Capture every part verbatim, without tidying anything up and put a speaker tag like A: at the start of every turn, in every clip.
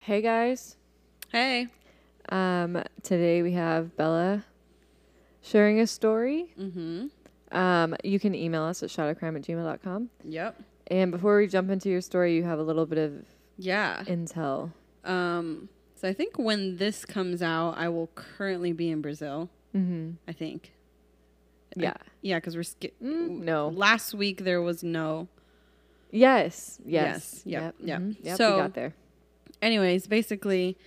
A: Hey guys.
B: Hey.
A: Um, today we have Bella sharing a story.
B: Mm-hmm.
A: Um, you can email us at shotofcrime at gmail dot com.
B: Yep.
A: And before we jump into your story, you have a little bit of
B: Yeah.
A: intel.
B: Um, so I think when this comes out, I will currently be in Brazil.
A: Mm-hmm.
B: I think.
A: Yeah.
B: I, yeah, because we're sk-
A: Mm, no.
B: Last week there was no.
A: Yes. Yes.
B: Yes. Yep.
A: Yep.
B: Yep.
A: Mm-hmm. Yep.
B: So,
A: we got there.
B: Anyways, basically,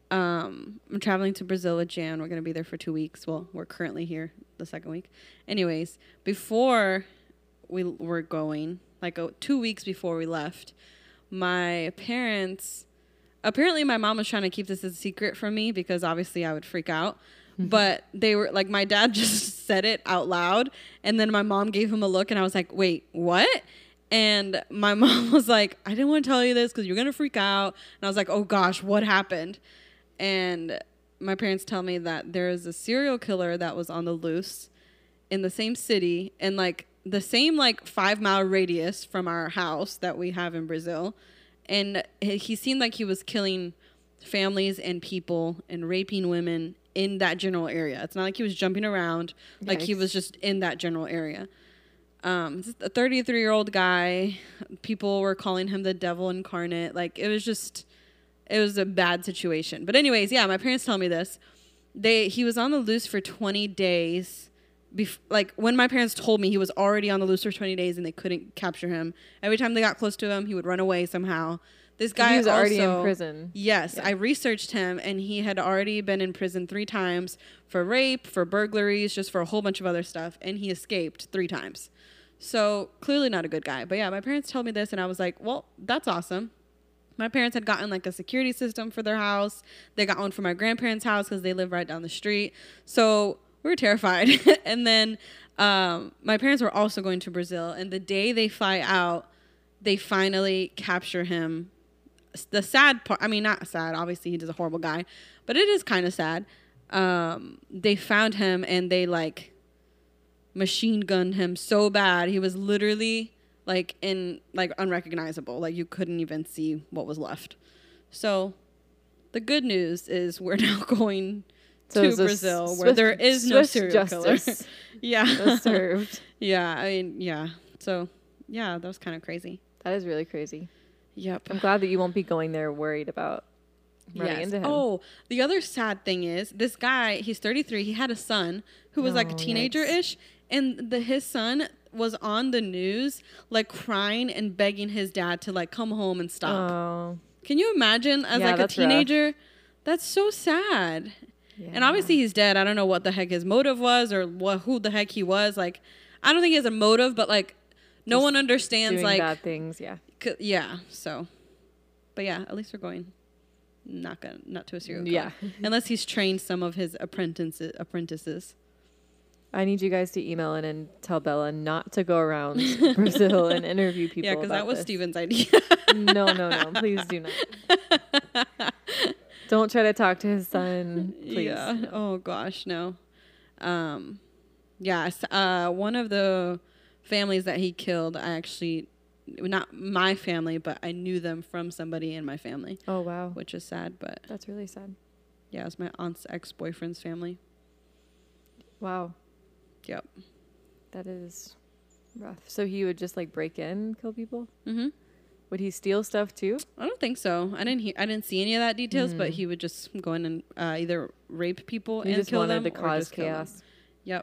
B: um, I'm traveling to Brazil with Jan. We're gonna be there for two weeks. Well, we're currently here the second week. Anyways, before we were going, like uh, two weeks before we left, my parents. Apparently, my mom was trying to keep this a secret from me because obviously I would freak out. But they were like, my dad just said it out loud. And then my mom gave him a look and I was like, wait, what? And my mom was like, I didn't want to tell you this because you're going to freak out. And I was like, oh gosh, what happened? And my parents tell me that there is a serial killer that was on the loose in the same city and like the same like five mile radius from our house that we have in Brazil. And he seemed like he was killing families and people and raping women in that general area. It's not like he was jumping around. Yikes. Like he was just in that general area. Um, a thirty-three-year-old guy. People were calling him the devil incarnate. Like it was just, it was a bad situation. But anyways, yeah, my parents tell me this. They He was on the loose for twenty days. Bef- like when my parents told me he was already on the loose for twenty days and they couldn't capture him. Every time they got close to him, he would run away somehow. This guy
A: he was
B: also,
A: already in prison.
B: Yes,
A: yeah.
B: I researched him and he had already been in prison three times for rape, for burglaries, just for a whole bunch of other stuff. And he escaped three times. So clearly not a good guy. But yeah, my parents told me this and I was like, well, that's awesome. My parents had gotten like a security system for their house. They got one for my grandparents' house because they live right down the street. So we were terrified. And then um, my parents were also going to Brazil. And the day they fly out, they finally capture him. The sad part, I mean, not sad. Obviously, he's a horrible guy. But it is kind of sad. Um, they found him and they, like, machine gunned him so bad. He was literally, like, in, like, unrecognizable. Like, you couldn't even see what was left. So the good news is we're now going so to Brazil
A: Swift,
B: where there is no serial
A: justice
B: killer. Yeah.
A: served.
B: Yeah, I mean, yeah. So, yeah, that was kind of crazy.
A: That is really crazy.
B: Yep.
A: I'm glad that you won't be going there worried about running
B: yes.
A: into him.
B: Oh, the other sad thing is this guy, he's thirty-three. He had a son who was oh, like a teenager-ish. Yikes. And the, his son was on the news, like crying and begging his dad to like come home and stop.
A: Oh.
B: Can you imagine as
A: yeah,
B: like a teenager? Rough. That's so sad. Yeah. And obviously he's dead. I don't know what the heck his motive was or what, who the heck he was. Like, I don't think he has a motive, but like no Just one understands
A: doing
B: like
A: bad things. Yeah.
B: C- yeah. So, but yeah, at least we're going not gonna not to a serial killer.
A: Yeah.
B: Unless he's trained some of his apprentices. Apprentices.
A: I need you guys to email in and tell Bella not to go around Brazil and interview people.
B: Yeah, because that was
A: this.
B: Steven's idea.
A: no, no, no. Please do not. Don't try to talk to his son. Please.
B: Yeah.
A: No.
B: Oh gosh, no. Um, yeah. Uh, one of the families that he killed, I actually, not my family, but I knew them from somebody in my family.
A: Oh wow.
B: Which is sad, but
A: that's really sad.
B: Yeah, it was my aunt's ex-boyfriend's family.
A: Wow.
B: Yep.
A: That is rough. So he would just like break in, kill people?
B: Mm-hmm.
A: Would he steal stuff too?
B: I don't think so. I didn't hear. I didn't see any of that details,
A: mm.
B: but he would just go in and uh, either rape people
A: he
B: and
A: just
B: kill
A: wanted
B: them,
A: to cause
B: or just
A: chaos.
B: Yep.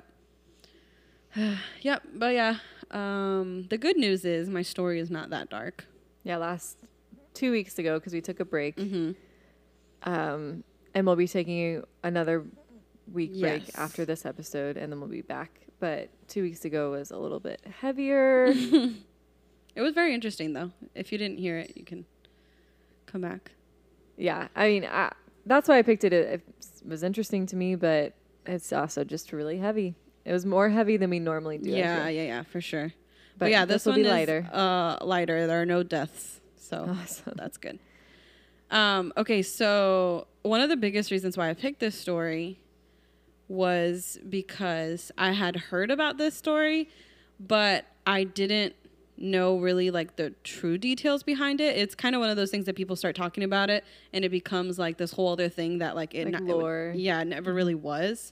B: Yep. But yeah, um, the good news is my story is not that dark.
A: Yeah, last two weeks ago because we took a break,
B: mm-hmm.
A: um, and we'll be taking another week
B: yes.
A: break after this episode, and then we'll be back. But two weeks ago was a little bit heavier.
B: It was very interesting, though. If you didn't hear it, you can come back.
A: Yeah, I mean, I, that's why I picked it. It was interesting to me, but it's also just really heavy. It was more heavy than we normally do.
B: Yeah, yeah, yeah, for sure. But,
A: but
B: yeah,
A: this,
B: this
A: will
B: one
A: be
B: is
A: lighter.
B: Uh, lighter. There are no deaths, so
A: awesome.
B: That's good. Um, okay, so one of the biggest reasons why I picked this story was because I had heard about this story, but I didn't know really like the true details behind it. It's kind of one of those things that people start talking about it and it becomes like this whole other thing that like it,
A: Like
B: not,
A: lore.
B: it yeah, it never really was.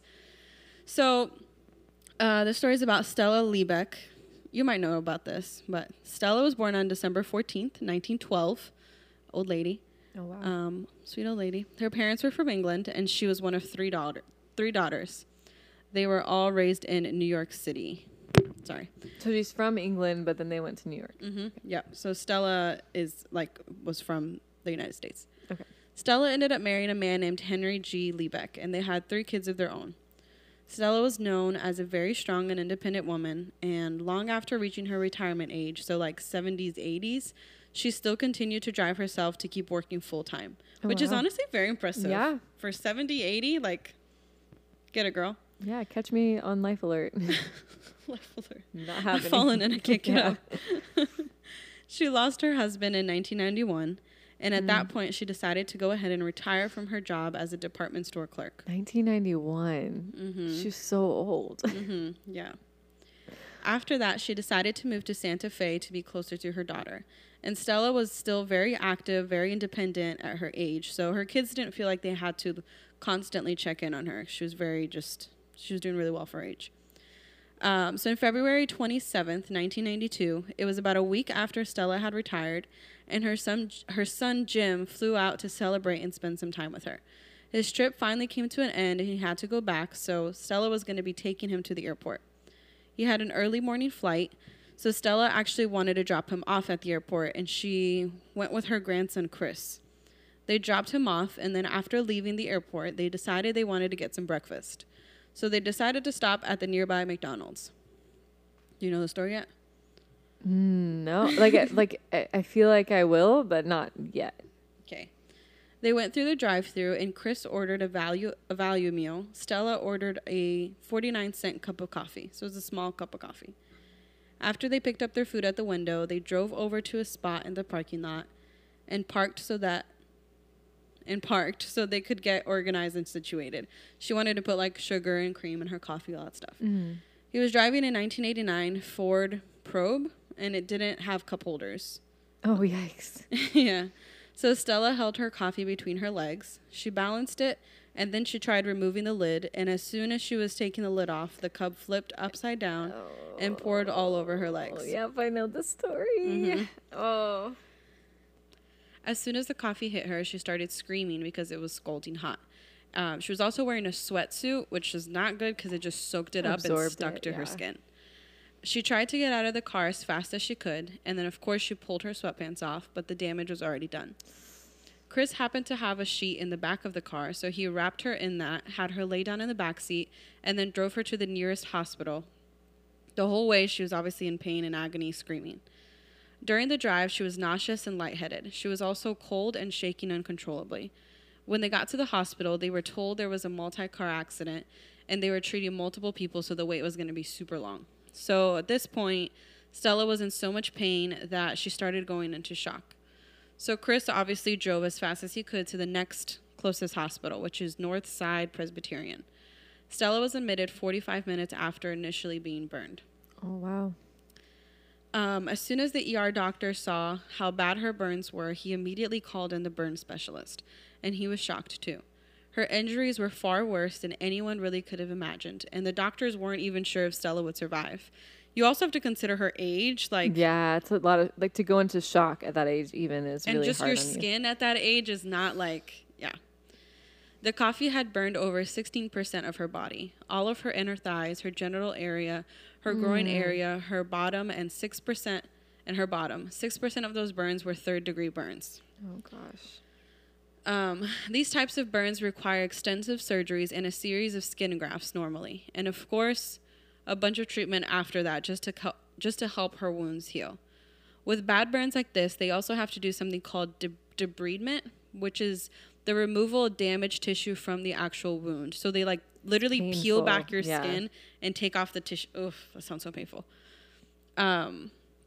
B: So uh, the story is about Stella Liebeck. You might know about this, but Stella was born on December fourteenth, nineteen twelve. Old lady.
A: Oh, wow.
B: Um, sweet old lady. Her parents were from England, and she was one of three daughter, three daughters. They were all raised in New York City. Sorry.
A: So she's from England, but then they went to New York.
B: Mm-hmm. Yeah. So Stella is like was from the United States.
A: Okay.
B: Stella ended up marrying a man named Henry G. Liebeck, and they had three kids of their own. Stella was known as a very strong and independent woman, and long after reaching her retirement age, so like seventies, eighties, she still continued to drive herself to keep working full time,
A: Oh,
B: which is
A: wow.
B: honestly very impressive.
A: Yeah.
B: For seventy, eighty, like, get it, girl.
A: Yeah, catch me on Life Alert.
B: Life alert.
A: Not
B: I've
A: happening.
B: fallen and I can't get
A: Yeah.
B: up. She lost her husband in nineteen ninety-one, and at
A: Mm.
B: that point, she decided to go ahead and retire from her job as a department store clerk.
A: nineteen ninety-one.
B: Mm-hmm.
A: She's so old.
B: Mm-hmm. Yeah. After that, she decided to move to Santa Fe to be closer to her daughter. And Stella was still very active, very independent at her age. So her kids didn't feel like they had to constantly check in on her. She was very just, she was doing really well for her age. Um, so on February twenty-seventh, nineteen ninety-two, it was about a week after Stella had retired, and her son, her son Jim flew out to celebrate and spend some time with her. His trip finally came to an end, and he had to go back, so Stella was going to be taking him to the airport. He had an early morning flight, so Stella actually wanted to drop him off at the airport, and she went with her grandson, Chris. They dropped him off, and then after leaving the airport, they decided they wanted to get some breakfast. So they decided to stop at the nearby McDonald's. Do you know the story yet?
A: Mm, no, like, I- like I I feel like I will, but not yet.
B: Okay. They went through the drive-thru, and Chris ordered a value a value meal. Stella ordered a forty-nine cent cup of coffee, so it was a small cup of coffee. After they picked up their food at the window, they drove over to a spot in the parking lot and parked so that and parked so they could get organized and situated. She wanted to put like sugar and cream in her coffee, all that stuff.
A: Mm.
B: He was driving a nineteen eighty-nine Ford Probe, and it didn't have cup holders.
A: Oh, yikes.
B: Yeah. So Stella held her coffee between her legs. She balanced it, and then she tried removing the lid, and as soon as she was taking the lid off, the cup flipped upside down and poured all over her legs.
A: Oh, yep, I know the story.
B: Mhm.
A: Oh.
B: As soon as the coffee hit her, she started screaming because it was scalding hot. Um, she was also wearing a sweatsuit, which is not good because it just soaked it up and
A: Absorbed
B: stuck
A: it,
B: to her
A: yeah.
B: skin. She tried to get out of the car as fast as she could, and then, of course, she pulled her sweatpants off, but the damage was already done. Chris happened to have a sheet in the back of the car, so he wrapped her in that, had her lay down in the back seat, and then drove her to the nearest hospital. The whole way, she was obviously in pain and agony, screaming. During the drive, she was nauseous and lightheaded. She was also cold and shaking uncontrollably. When they got to the hospital, they were told there was a multi-car accident, and they were treating multiple people, so the wait was going to be super long. So at this point, Stella was in so much pain that she started going into shock. So Chris obviously drove as fast as he could to the next closest hospital, which is Northside Presbyterian. Stella was admitted forty-five minutes after initially being burned.
A: Oh, wow.
B: Um, as soon as the E R doctor saw how bad her burns were, he immediately called in the burn specialist, and he was shocked too. Her injuries were far worse than anyone really could have imagined, and the doctors weren't even sure if Stella would survive. You also have to consider her age, like
A: Yeah, it's a lot of, like, to go into shock at that age even is
B: and
A: really
B: just
A: hard
B: your
A: on you.
B: skin at that age is not like, yeah. The coffee had burned over sixteen percent of her body, all of her inner thighs, her genital area, her groin
A: Mm.
B: area, her bottom, and six percent and her bottom. six percent of those burns were third degree burns.
A: Oh, gosh.
B: Um, these types of burns require extensive surgeries and a series of skin grafts normally, and of course, a bunch of treatment after that just to co- just to help her wounds heal. With bad burns like this, they also have to do something called de- debridement, which is the removal of damaged tissue from the actual wound. So they like literally peel
A: Painful,
B: back your
A: yeah.
B: skin and take off the tissue. Oof, that sounds so painful. Um,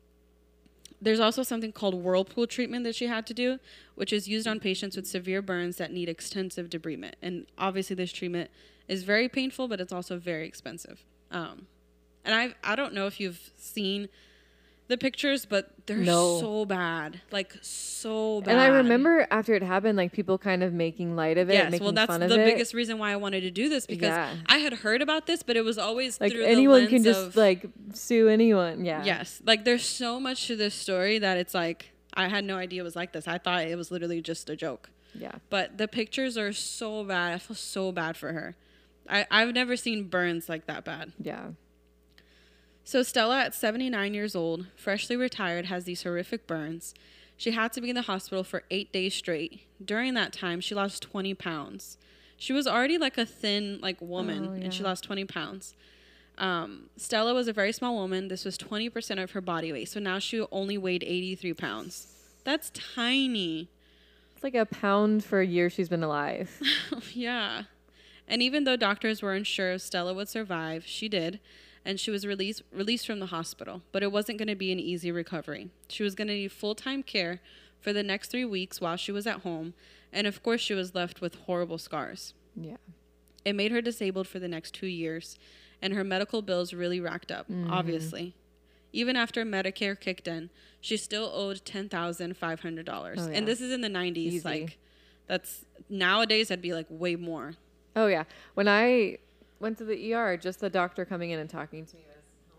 B: there's also something called whirlpool treatment that she had to do, which is used on patients with severe burns that need extensive debridement. And obviously this treatment is very painful, but it's also very expensive. Um, and I I don't know if you've seen the pictures, but they're
A: No.
B: so bad, like so bad.
A: And I remember after it happened, like people kind of making light of it,
B: Yes,
A: making
B: well, that's
A: fun
B: the
A: of it.
B: biggest reason why I wanted to do this, because
A: Yeah.
B: I had heard about this, but it was always
A: Like
B: through
A: anyone
B: the
A: can
B: lens
A: just
B: of,
A: like sue anyone. Yeah.
B: yes, like there's so much to this story that it's like I had no idea it was like this. I thought it was literally just a joke.
A: Yeah.
B: But the pictures are so bad. I feel so bad for her. I, I've never seen burns like that bad.
A: Yeah.
B: So Stella, at seventy-nine years old, freshly retired, has these horrific burns. She had to be in the hospital for eight days straight. During that time, she lost twenty pounds. She was already like a thin like woman,
A: Oh, yeah.
B: and she lost twenty pounds. Um, Stella was a very small woman. This was twenty percent of her body weight. So now she only weighed eighty-three pounds. That's tiny.
A: It's like a pound for a year she's been alive.
B: Yeah. And even though doctors were unsure if Stella would survive, she did. And she was released released from the hospital. But it wasn't going to be an easy recovery. She was going to need full-time care for the next three weeks while she was at home. And of course, she was left with horrible scars.
A: Yeah.
B: It made her disabled for the next two years. And her medical bills really racked up,
A: Mm-hmm.
B: obviously. Even after Medicare kicked in, she still owed ten thousand five hundred dollars.
A: Oh, yeah.
B: And this is in the nineties.
A: Easy.
B: Like, that's nowadays, that'd be like way more.
A: Oh yeah. When I went to the E R, just the doctor coming in and talking to me was how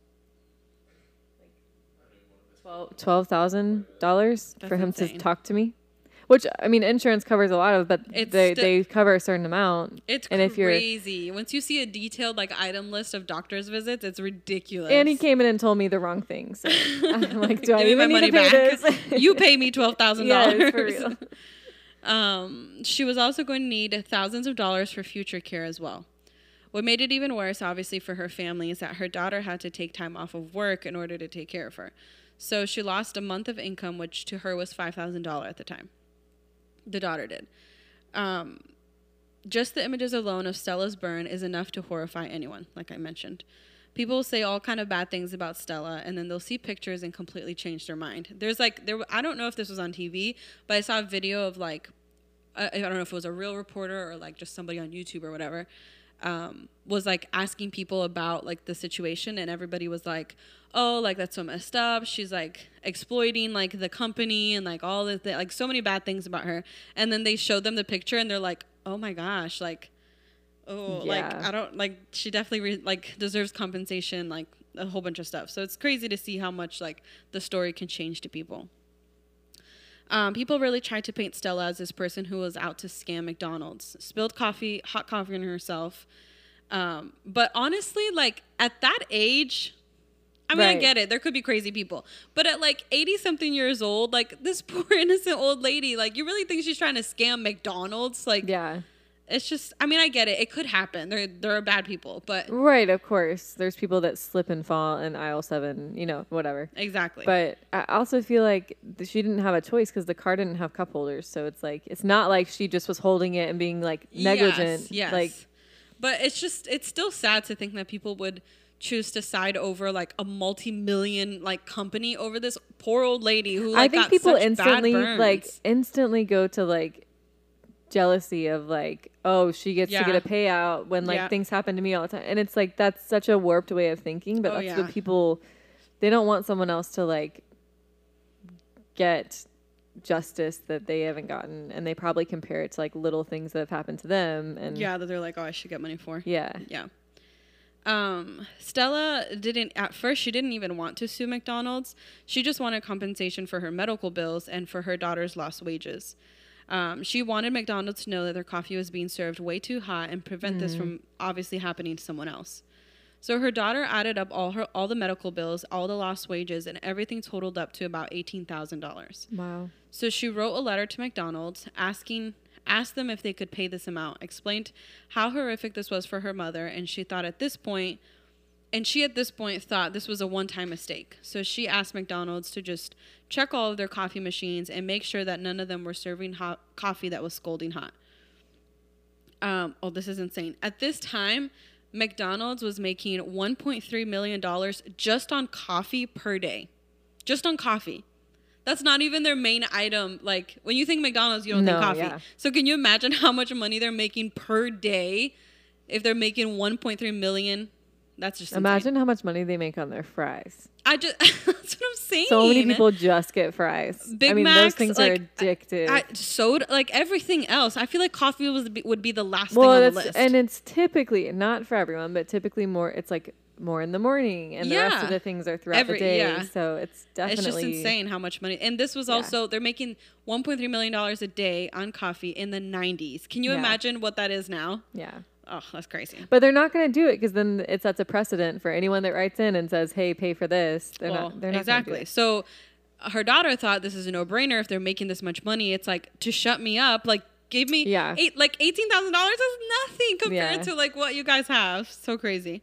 A: much? Like twelve thousand dollars for
B: That's
A: him
B: insane.
A: to talk to me. Which I mean, insurance covers a lot of, but
B: It's
A: they
B: sti-
A: they cover a certain amount.
B: It's
A: and if you're
B: crazy. Once you see a detailed like item list of doctor's visits, it's ridiculous.
A: and he came in and told me the wrong thing, so I'm like, do I
B: Give me
A: even
B: my
A: need
B: money
A: to pay
B: back.
A: this?
B: You pay me twelve thousand
A: Yes,
B: dollars.
A: for real.
B: Um, she was also going to need thousands of dollars for future care as well. What made it even worse, obviously, for her family is that her daughter had to take time off of work in order to take care of her. So she lost a month of income, which to her was five thousand dollars at the time. The daughter did. Um, just the images alone of Stella's burn is enough to horrify anyone, like I mentioned. People say all kind of bad things about Stella, and then they'll see pictures and completely change their mind. There's like, there. I don't know if this was on T V, but I saw a video of like, I, I don't know if it was a real reporter or like just somebody on YouTube or whatever, um, was like asking people about like the situation, and everybody was like, oh, like that's so messed up. She's like exploiting like the company and like all this, like so many bad things about her. And then they showed them the picture, and they're like, oh my gosh, like, oh, like
A: Yeah.
B: I don't like. She definitely re- like deserves compensation, like a whole bunch of stuff. So it's crazy to see how much like the story can change to people. Um, people really tried to paint Stella as this person who was out to scam McDonald's, spilled coffee, hot coffee on herself. Um, but honestly, like at that age, I mean, I
A: Right.
B: get it. There could be crazy people. But at like eighty something years old, like this poor innocent old lady, like you really think she's trying to scam McDonald's? Like,
A: Yeah.
B: it's just, I mean, I get it. It could happen. There, there are bad people, but
A: Right, of course. There's people that slip and fall in aisle seven, you know, whatever.
B: exactly.
A: But I also feel like th- she didn't have a choice because the car didn't have cup holders. So it's like, it's not like she just was holding it and being like negligent.
B: Yes, yes.
A: Like,
B: but it's just, it's still sad to think that people would choose to side over like a multi-million like company over this poor old lady who like
A: I think
B: got
A: people
B: such bad
A: instantly
B: burns.
A: like instantly go to like jealousy of like, oh, she gets to get
B: Yeah.
A: a payout when like
B: Yeah.
A: things happen to me all the time. And it's like, that's such a warped way of thinking, but
B: Oh,
A: that's
B: yeah.
A: what people, they don't want someone else to like get justice that they haven't gotten. And they probably compare it to like little things that have happened to them. And
B: yeah, that they're like, oh, I should get money for.
A: yeah.
B: Yeah. Um, Stella didn't, at first, she didn't even want to sue McDonald's. She just wanted compensation for her medical bills and for her daughter's lost wages. Um, she wanted McDonald's to know that their coffee was being served way too hot and prevent this from obviously happening to someone else. So her daughter added up all her all the medical bills, all the lost wages, and everything totaled up to about eighteen thousand dollars.
A: Wow.
B: So she wrote a letter to McDonald's asking asked them if they could pay this amount, explained how horrific this was for her mother, and she thought at this point and she at this point thought this was a one-time mistake. So she asked McDonald's to just check all of their coffee machines and make sure that none of them were serving hot coffee that was scalding hot. Um, oh, this is insane. At this time, McDonald's was making one point three million dollars just on coffee per day. Just on coffee. That's not even their main item. Like, when you think McDonald's, you don't
A: No,
B: think coffee.
A: yeah.
B: So can you imagine how much money they're making per day if they're making one point three million dollars? That's just
A: Imagine
B: insane.
A: how much money they make on their fries.
B: I just that's what I'm saying.
A: So many people just get fries.
B: Big
A: I mean,
B: Macs,
A: those things
B: like,
A: are addictive.
B: I, soda, like everything else. I feel like coffee was would be the last
A: well,
B: thing on
A: that's,
B: the list.
A: and it's typically not for everyone, but typically more. It's like more in the morning, and the rest
B: Yeah.
A: of the things are throughout
B: Every-
A: the day.
B: yeah.
A: So it's definitely
B: It's just insane how much money. And this was
A: Yeah.
B: also they're making one point three million dollars a day on coffee in the nineties. Can you
A: Yeah.
B: imagine what that is now?
A: Yeah.
B: Oh, that's crazy.
A: But they're not going to do it because then it sets a precedent for anyone that writes in and says, "Hey, pay for this." They're
B: Well,
A: not. They're not
B: exactly.
A: Gonna do it.
B: So uh, her daughter thought this is a no-brainer. If they're making this much money, it's like to shut me up. Like give me
A: Yeah.
B: eight, like eighteen thousand dollars is nothing compared
A: Yeah.
B: to like what you guys have. So crazy.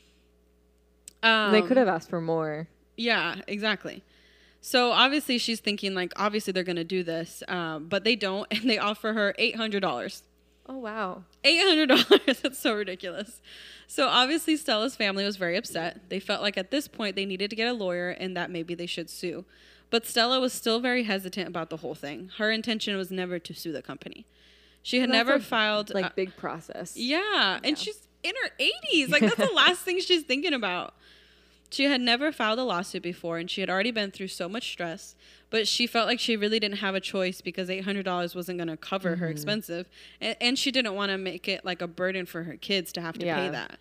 B: Um,
A: they could have asked for more.
B: Yeah, exactly. So obviously she's thinking like obviously they're gonna do this, um, but they don't, and they offer her eight hundred dollars.
A: Oh wow.
B: eight hundred dollars. That's so ridiculous. So obviously Stella's family was very upset. They felt like at this point they needed to get a lawyer and that maybe they should sue. But Stella was still very hesitant about the whole thing. Her intention was never to sue the company. She had
A: Well, that's
B: never
A: a,
B: filed
A: like
B: uh,
A: big process.
B: yeah, and
A: Yeah.
B: she's in her eighties. Like that's the last thing she's thinking about. She had never filed a lawsuit before, and she had already been through so much stress, but she felt like she really didn't have a choice because eight hundred dollars wasn't going to cover mm-hmm. her expensive, and, and she didn't want to make it like a burden for her kids to have to yeah. pay that.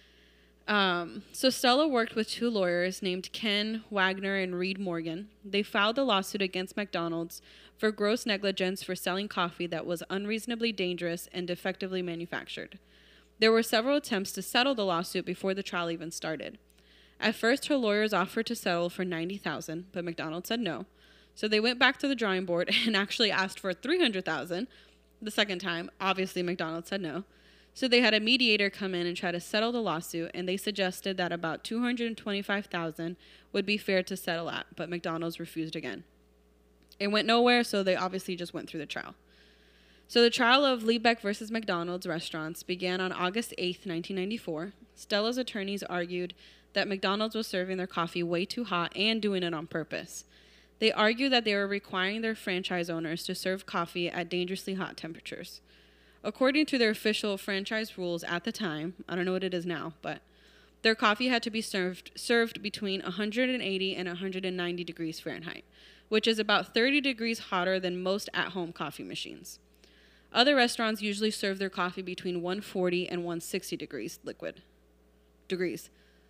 B: Um, so Stella worked with two lawyers named Ken Wagner and Reed Morgan. They filed a lawsuit against McDonald's for gross negligence for selling coffee that was unreasonably dangerous and defectively manufactured. There were several attempts to settle the lawsuit before the trial even started. At first, her lawyers offered to settle for ninety thousand dollars, but McDonald's said no. So they went back to the drawing board and actually asked for three hundred thousand dollars the second time. Obviously, McDonald's said no. So they had a mediator come in and try to settle the lawsuit, and they suggested that about two hundred twenty-five thousand dollars would be fair to settle at, but McDonald's refused again. It went nowhere, so they obviously just went through the trial. So the trial of Liebeck versus McDonald's restaurants began on August eighth, nineteen ninety-four. Stella's attorneys argued that McDonald's was serving their coffee way too hot and doing it on purpose. They argued that they were requiring their franchise owners to serve coffee at dangerously hot temperatures. According to their official franchise rules at the time, I don't know what it is now, but their coffee had to be served served between one hundred eighty and one hundred ninety degrees Fahrenheit, which is about thirty degrees hotter than most at-home coffee machines. Other restaurants usually serve their coffee between one hundred forty and one hundred sixty degrees liquid degrees.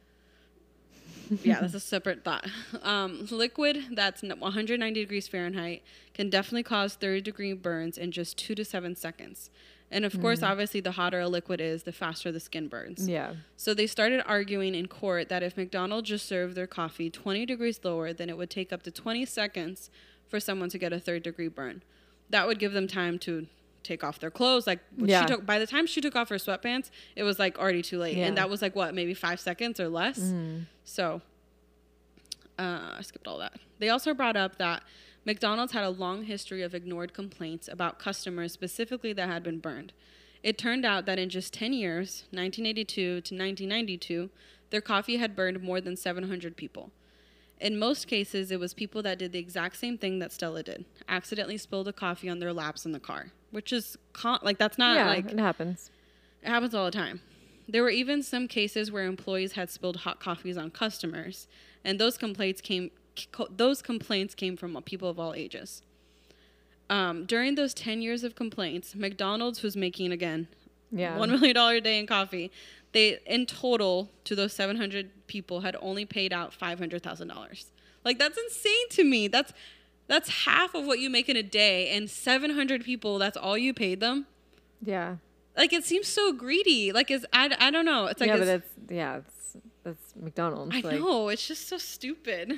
B: Yeah, that's a separate thought. Um, liquid that's one hundred ninety degrees Fahrenheit can definitely cause thirty degree burns in just two to seven seconds. And of mm. course, obviously, the hotter a liquid is, the faster the skin burns.
A: Yeah.
B: So they started arguing in court that if McDonald's just served their coffee twenty degrees lower, then it would take up to twenty seconds for someone to get a third degree burn. That would give them time to take off their clothes. Like yeah. she took, by the time she took off her sweatpants, it was like already too late. Yeah. And that was like, what, maybe five seconds or less? Mm. So uh, I skipped all that. They also brought up that McDonald's had a long history of ignored complaints about customers specifically that had been burned. It turned out that in just ten years, nineteen eighty-two to nineteen ninety-two, their coffee had burned more than seven hundred people. In most cases, it was people that did the exact same thing that Stella did, accidentally spilled the coffee on their laps in the car, which is, con- like, that's not,
A: yeah,
B: like...
A: it happens.
B: It happens all the time. There were even some cases where employees had spilled hot coffees on customers, and those complaints came... Those complaints came from people of all ages. Um, during those ten years of complaints, McDonald's was making, again, yeah. one million dollars a day in coffee. They, in total, to those seven hundred people, had only paid out five hundred thousand dollars. Like, that's insane to me. That's that's half of what you make in a day, and seven hundred people, that's all you paid them?
A: Yeah.
B: Like, it seems so greedy. Like, it's, I, I don't know. It's like
A: yeah,
B: it's,
A: but it's, yeah, it's, that's McDonald's.
B: I like, know. It's just so stupid.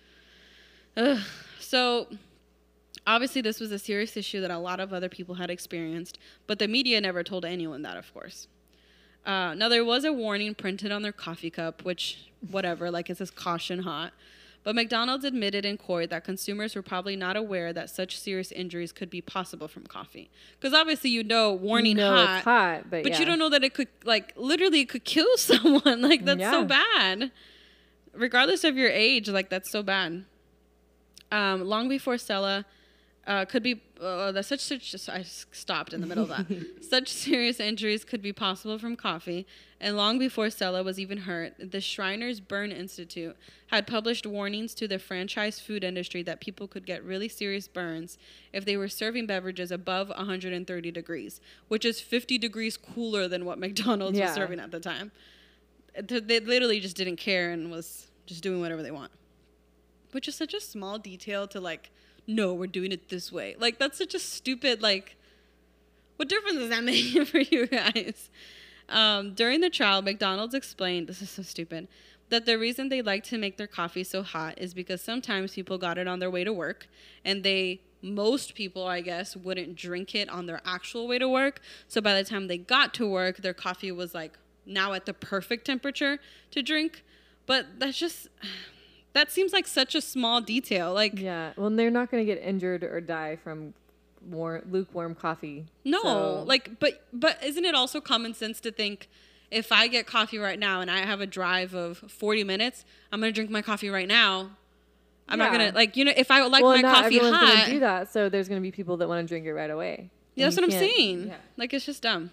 B: Ugh. So, obviously, this was a serious issue that a lot of other people had experienced, but the media never told anyone that, of course. Uh, now, there was a warning printed on their coffee cup, which, whatever, like it says caution hot. But McDonald's admitted in court that consumers were probably not aware that such serious injuries could be possible from coffee. Because obviously, you know, warning
A: you know
B: hot.
A: It's hot, but,
B: but
A: yeah.
B: you don't know that it could, like, literally it could kill someone. Like, that's yeah. so bad. Regardless of your age, like, that's so bad. Um, long before Stella Uh, could be uh, that such such just I stopped in the middle of that. Such serious injuries could be possible from coffee, and long before Stella was even hurt, the Shriners Burn Institute had published warnings to the franchise food industry that people could get really serious burns if they were serving beverages above one hundred thirty degrees, which is fifty degrees cooler than what McDonald's
A: Yeah.
B: was serving at the time. They literally just didn't care and was just doing whatever they want, which is such a small detail to like. No, we're doing it this way. Like, that's such a stupid, like, what difference does that make for you guys? Um, during the trial, McDonald's explained, this is so stupid, that the reason they like to make their coffee so hot is because sometimes people got it on their way to work, and they, most people, I guess, wouldn't drink it on their actual way to work. So by the time they got to work, their coffee was, like, now at the perfect temperature to drink. But that's just... That seems like such a small detail. Like,
A: yeah, well, they're not going to get injured or die from war- lukewarm coffee.
B: No,
A: so.
B: like, but but isn't it also common sense to think if I get coffee right now and I have a drive of forty minutes, I'm gonna drink my coffee right now. I'm
A: yeah.
B: not gonna like you know if I like
A: well,
B: my
A: not
B: coffee
A: everyone's
B: hot.
A: gonna do that, so there's going to be people that want to drink it right away.
B: Yeah, that's what I'm saying.
A: Yeah.
B: Like, it's just dumb.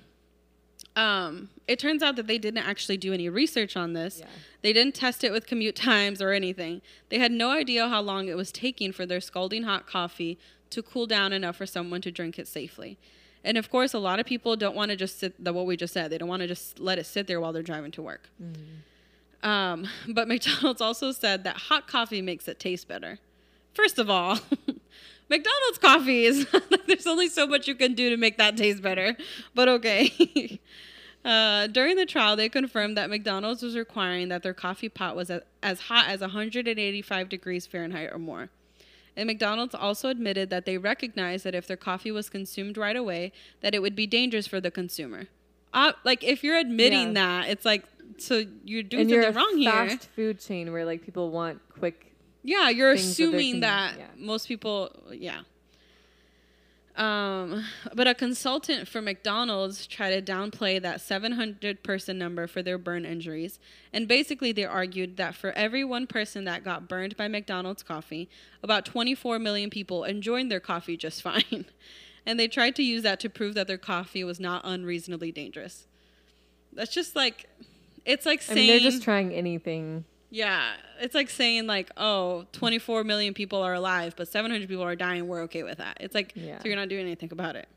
B: Um, it turns out that they didn't actually do any research on this.
A: Yeah.
B: They didn't test it with commute times or anything. They had no idea how long it was taking for their scalding hot coffee to cool down enough for someone to drink it safely. And of course, a lot of people don't want to just sit, the, what we just said, they don't want to just let it sit there while they're driving to work. Mm-hmm. Um, but McDonald's also said that hot coffee makes it taste better. First of all, McDonald's coffee is, there's only so much you can do to make that taste better, but okay. uh, during the trial, they confirmed that McDonald's was requiring that their coffee pot was a, as hot as one hundred eighty-five degrees Fahrenheit or more. And McDonald's also admitted that they recognized that if their coffee was consumed right away, that it would be dangerous for the consumer. Uh, like, if you're admitting
A: Yeah.
B: that, it's like, so you're doing
A: and
B: something
A: you're a
B: wrong here.
A: fast food chain where like people want quick.
B: Yeah, you're
A: things that they're
B: assuming
A: con-
B: that
A: yeah.
B: most people, yeah. Um, but a consultant for McDonald's tried to downplay that seven hundred person number for their burn injuries. And basically they argued that for every one person that got burned by McDonald's coffee, about twenty-four million people enjoyed their coffee just fine. And they tried to use that to prove that their coffee was not unreasonably dangerous. That's just like, it's like saying...
A: I mean, they're just trying anything.
B: Yeah, it's like saying like, oh, twenty-four million people are alive, but seven hundred people are dying. We're okay with that. It's like,
A: Yeah.
B: so you're not doing anything about it.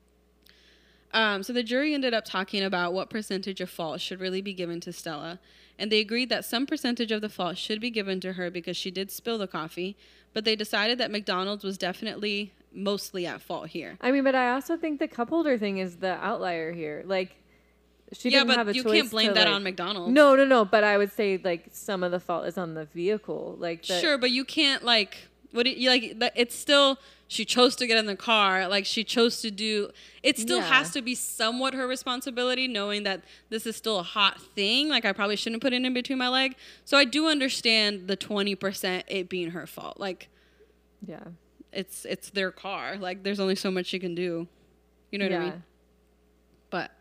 B: Um, so the jury ended up talking about what percentage of fault should really be given to Stella. And they agreed that some percentage of the fault should be given to her because she did spill the coffee. But they decided that McDonald's was definitely mostly at fault here.
A: I mean, but I also think the cup holder thing is the outlier here. Like, she
B: yeah,
A: didn't
B: but
A: have a
B: you
A: choice
B: can't blame
A: to,
B: that
A: like-
B: on McDonald's.
A: No, no, no. But I would say like some of the fault is on the vehicle. Like, that,
B: Sure, but you can't like what do you like that it's still she chose to get in the car, like she chose to do it still
A: Yeah.
B: has to be somewhat her responsibility knowing that this is still a hot thing. Like I probably shouldn't put it in between my leg. So I do understand the twenty percent it being her fault. Like
A: yeah,
B: it's it's their car. Like there's only so much she can do. You know what
A: yeah.
B: I mean? But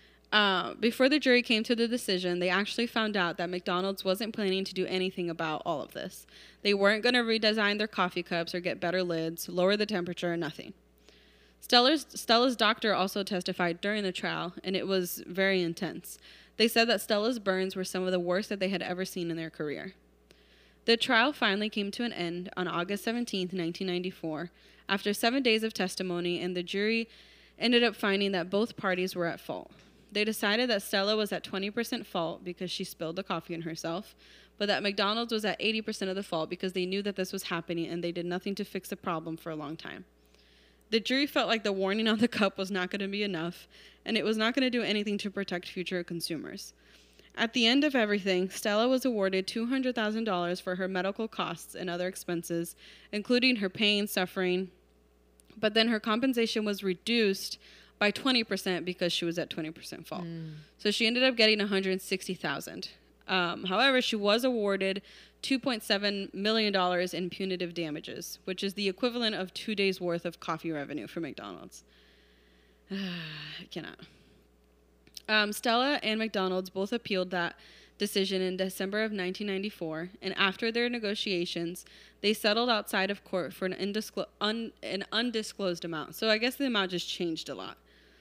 B: uh, before the jury came to the decision, they actually found out that McDonald's wasn't planning to do anything about all of this. They weren't going to redesign their coffee cups or get better lids, lower the temperature, or nothing. Stella's, Stella's doctor also testified during the trial, and it was very intense. They said that Stella's burns were some of the worst that they had ever seen in their career. The trial finally came to an end on August seventeenth, nineteen ninety-four, after seven days of testimony, and the jury ended up finding that both parties were at fault. They decided that Stella was at twenty percent fault because she spilled the coffee on herself, but that McDonald's was at eighty percent of the fault because they knew that this was happening and they did nothing to fix the problem for a long time. The jury felt like the warning on the cup was not going to be enough, and it was not going to do anything to protect future consumers. At the end of everything, Stella was awarded two hundred thousand dollars for her medical costs and other expenses, including her pain, suffering, but then her compensation was reduced by twenty percent because she was at twenty percent fault. Mm. So she ended up getting one hundred sixty thousand dollars. Um, however, she was awarded two point seven million dollars in punitive damages, which is the equivalent of two days' worth of coffee revenue for McDonald's. I cannot. Um, Stella and McDonald's both appealed that decision in December of nineteen ninety-four, and after their negotiations, they settled outside of court for an, undisclo- un- an undisclosed amount. So I guess the amount just changed a lot.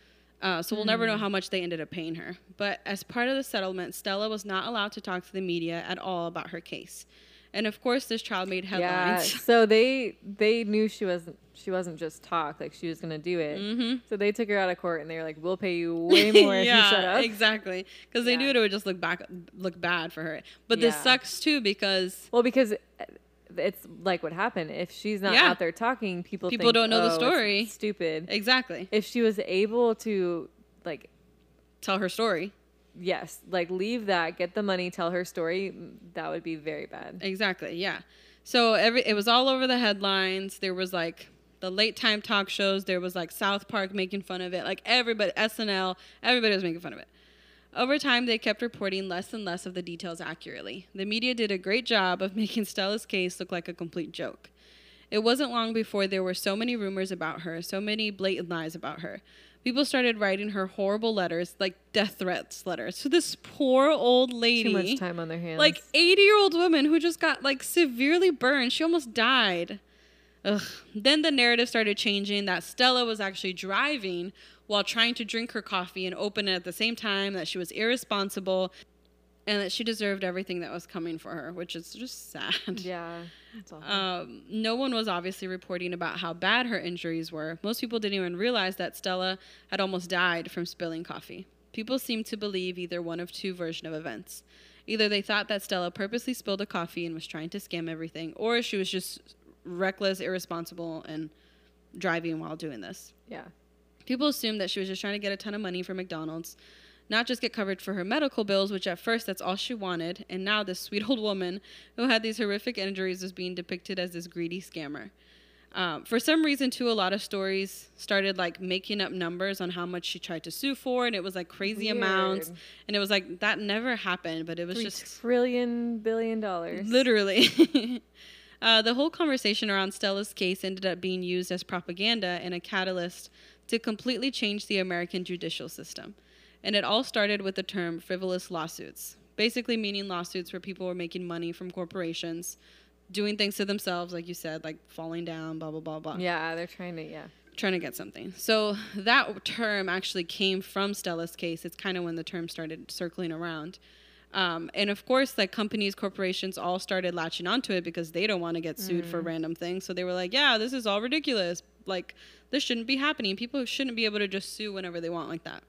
B: Uh, so we'll mm. never know how much they ended up paying her. But as part of the settlement, Stella was not allowed to talk to the media at all about her case. And of course, this trial made headlines.
A: Yeah, so they they knew she wasn't she wasn't just talk, like she was gonna do it.
B: Mm-hmm.
A: So they took her out of court and they were like, "We'll pay you way more if
B: yeah,
A: you shut up."
B: Exactly, because they yeah. knew it would just look back look bad for her. But
A: yeah.
B: this sucks too because
A: well, because it's like what happened. If she's not
B: yeah.
A: out there talking, people
B: people
A: think,
B: don't know
A: oh,
B: the story.
A: It's stupid.
B: Exactly.
A: If she was able to like
B: tell her story.
A: Yes, like leave that, get the money, tell her story, that would be very bad.
B: Exactly, yeah. So every it was all over the headlines. There was like the late time talk shows. There was like South Park making fun of it. Like everybody, S N L, everybody was making fun of it. Over time, they kept reporting less and less of the details accurately. The media did a great job of making Stella's case look like a complete joke. It wasn't long before there were so many rumors about her, so many blatant lies about her. People started writing her horrible letters, like death threats letters, to this poor old lady.
A: Too much time on their hands.
B: Like eighty-year-old woman who just got like severely burned. She almost died. Ugh. Then the narrative started changing that Stella was actually driving while trying to drink her coffee and open it at the same time, that she was irresponsible, and that she deserved everything that was coming for her, which is just sad.
A: Yeah. That's awful.
B: Um, no one was obviously reporting about how bad her injuries were. Most people didn't even realize that Stella had almost died from spilling coffee. People seemed to believe either one of two versions of events. Either they thought that Stella purposely spilled the coffee and was trying to scam everything, or she was just reckless, irresponsible, and driving while doing this.
A: Yeah.
B: People assumed that she was just trying to get a ton of money from McDonald's, not just get covered for her medical bills, which at first that's all she wanted, and now this sweet old woman who had these horrific injuries was being depicted as this greedy scammer. Um, for some reason, too, a lot of stories started like making up numbers on how much she tried to sue for, and it was like crazy
A: Weird.
B: amounts, and it was like that never happened, but it was
A: Three
B: just
A: trillion billion dollars.
B: Literally. uh, the whole conversation around Stella's case ended up being used as propaganda and a catalyst to completely change the American judicial system. And it all started with the term frivolous lawsuits, basically meaning lawsuits where people were making money from corporations, doing things to themselves, like you said, like falling down, blah, blah, blah, blah.
A: Yeah, they're trying to, yeah.
B: Trying to get something. So that term actually came from Stella's case. It's kind of when the term started circling around. Um, and of course, like companies, corporations all started latching onto it because they don't want to get sued mm. for random things. So they were like, yeah, this is all ridiculous. Like, this shouldn't be happening. People shouldn't be able to just sue whenever they want like that.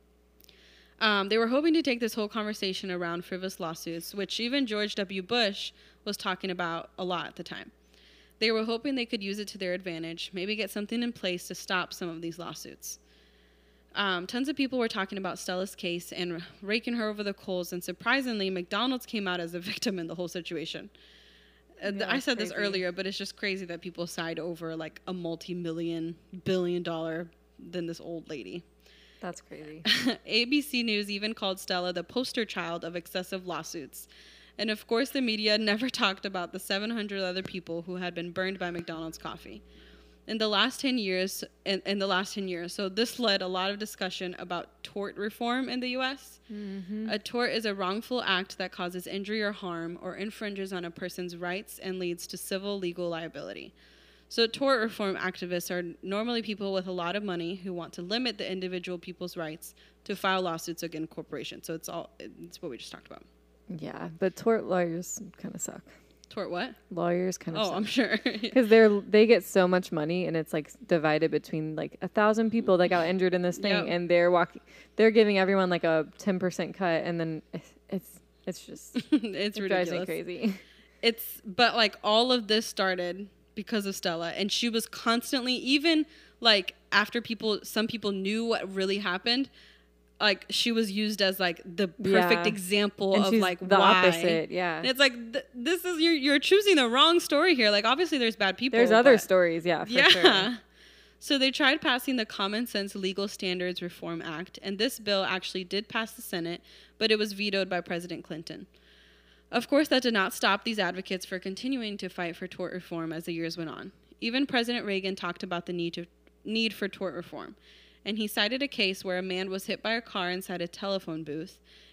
B: Um, they were hoping to take this whole conversation around frivolous lawsuits, which even George W. Bush was talking about a lot at the time. They were hoping they could use it to their advantage, maybe get something in place to stop some of these lawsuits. Um, tons of people were talking about Stella's case and raking her over the coals, and surprisingly, McDonald's came out as a victim in the whole situation. Uh, yeah, I said crazy. This earlier, but it's just crazy that people side over like a multi-million, billion dollar than this old lady.
A: That's crazy.
B: A B C News even called Stella the poster child of excessive lawsuits. And of course, the media never talked about the seven hundred other people who had been burned by McDonald's coffee. In the last ten years, in, in the last ten years, so this led a lot of discussion about tort reform in the U S. Mm-hmm. A tort is a wrongful act that causes injury or harm or infringes on a person's rights and leads to civil legal liability. So tort reform activists are normally people with a lot of money who want to limit the individual people's rights to file lawsuits against corporations. So it's all it's what we just talked about.
A: Yeah, but tort lawyers kind of suck.
B: Tort what?
A: Lawyers kind of
B: oh,
A: suck.
B: I'm sure.
A: Because they're they get so much money, and it's like divided between like a thousand people that got injured in this thing, yep. and they're walking, they're giving everyone like a ten percent cut, and then it's it's just
B: it's
A: it
B: ridiculous.
A: Drives me crazy.
B: It's but like all of this started because of Stella, and she was constantly, even like after people, some people knew what really happened, like she was used as like the perfect yeah. example
A: and
B: of
A: she's
B: like
A: the
B: why.
A: opposite, yeah.
B: And it's like th- this is you're you're choosing the wrong story here. Like obviously there's bad people.
A: There's other stories, yeah, for
B: yeah.
A: sure.
B: So they tried passing the Common Sense Legal Standards Reform Act, and this bill actually did pass the Senate, but it was vetoed by President Clinton. Of course, that did not stop these advocates for continuing to fight for tort reform as the years went on. Even President Reagan talked about the need to need for tort reform, and he cited a case where a man was hit by a car inside a telephone booth,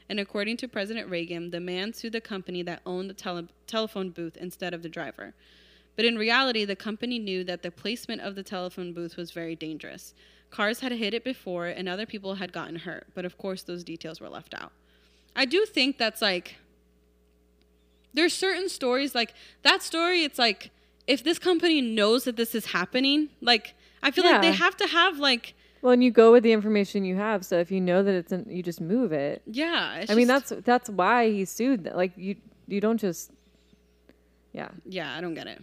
B: And according to President Reagan, the man sued the company that owned the tele- telephone booth instead of the driver. But in reality, the company knew that the placement of the telephone booth was very dangerous. Cars had hit it before, and other people had gotten hurt. But of course, those details were left out. I do think that's like, there's certain stories, like that story, it's like, if this company knows that this is happening, like, I feel
A: Yeah.
B: like they have to have, like,
A: Well, and you go with the information you have. So if you know that it's, in, you just move it.
B: yeah. It's
A: I mean,
B: just-
A: that's that's why he sued. That. Like you, you don't just. Yeah.
B: Yeah, I don't get it.